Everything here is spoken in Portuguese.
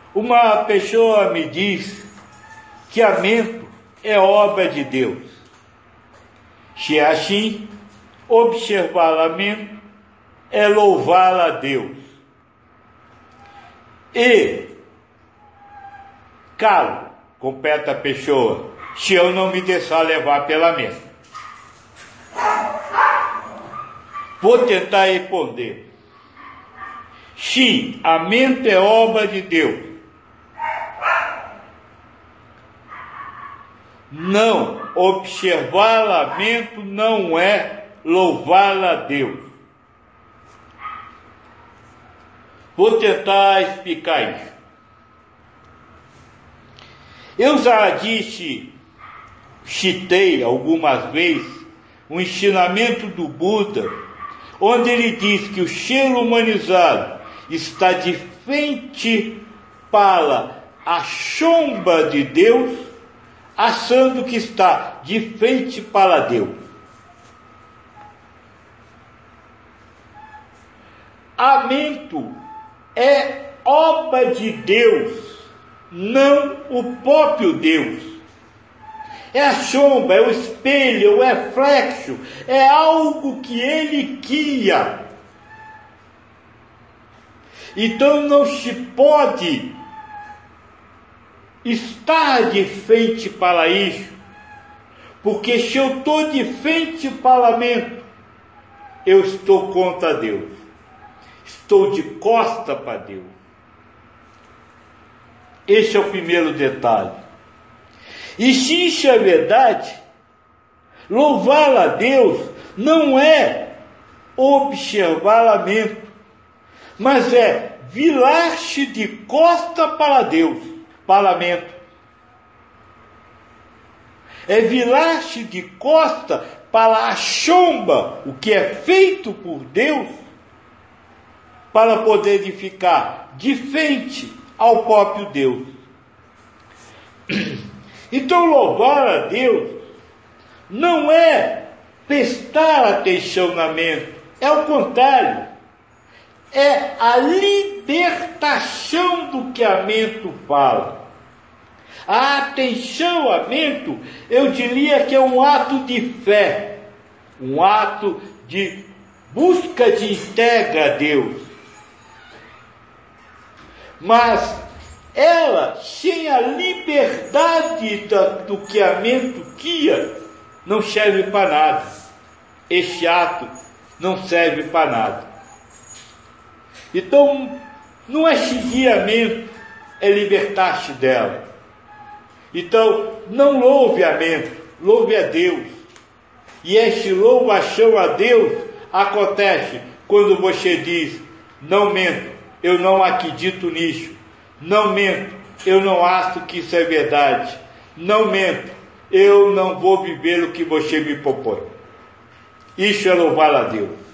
Uma pessoa me diz que a mente é obra de Deus. Se é assim, observar a mente é louvá-la a Deus. E, calo, completa a pessoa, se eu não me deixar levar pela mente. Vou tentar responder. Sim, a mente é obra de Deus. Não, observar a mente não é louvar a Deus. Vou tentar explicar isso. Eu já citei algumas vezes o ensinamento do Buda, onde ele diz que o ser humanizado está de frente para a sombra de Deus, achando que está de frente para Deus. A mente é obra de Deus, não o próprio Deus. É a sombra, é o espelho, é o reflexo, é algo que ele cria. Então não se pode estar de frente para isso, porque se eu estou de frente para a mente, eu estou contra Deus, estou de costa para Deus. Esse é o primeiro detalhe. E se isso é verdade, louvar a Deus não é observar a mente, mas é virar-se de costa para Deus, para a mente. É virar-se de costa para a sombra, o que é feito por Deus, para poder ficar de frente ao próprio Deus. Então louvar a Deus não é prestar atenção na mente, é o contrário, é a libertação do que a mente fala. A atenção à mente, eu diria que é um ato de fé, um ato de busca de entrega a Deus. Mas ela, sem a liberdade do que a mente cria, não serve para nada. Esse ato não serve para nada. Então, não é seguir a mente, é libertar-se dela. Então, não louve a mente, louve a Deus. E esse louvação a Deus acontece quando você diz: não mento, eu não acredito nisso. Não mento, eu não acho que isso é verdade. Não mento, eu não vou viver o que você me propõe. Isso é louvar a Deus.